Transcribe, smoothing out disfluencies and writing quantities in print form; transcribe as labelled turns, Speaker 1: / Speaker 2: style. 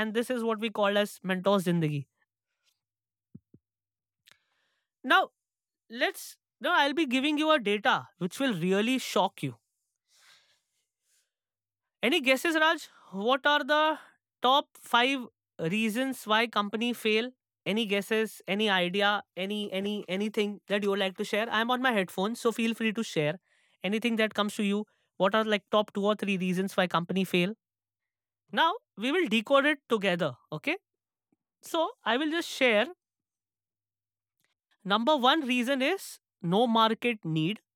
Speaker 1: And this is what we call as mentor zindagi. Now, now I'll be giving you a data which will really shock you. Any guesses, Raj? What are the top 5 reasons why company fail? Any guesses? Any idea? Anything that you would like to share? I'm on my headphones, so feel free to share anything that comes to you. What are like top 2 or 3 reasons why company fail? Now we will decode it together. Okay. So I will just share. Number one reason is no market need.